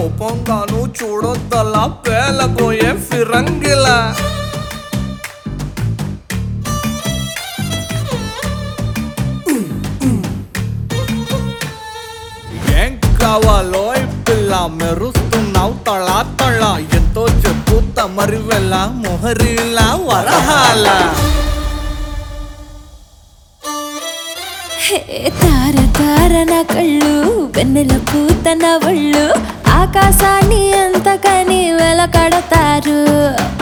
కోపంగాను చూడొద్దలా పేలబోయే ఫిరంగిలా ఏం కావాలో పిల్ల మెరుస్తున్నావు తళా తళ ఎంతో చెప్పు తమరి వెళ్ళ మొహరీలా వరహాల తార తార నా కళ్ళు వెన్నెల పూత నా ఒళ్ళు ఆకాశాన్ని అంతకని వెలకడతారు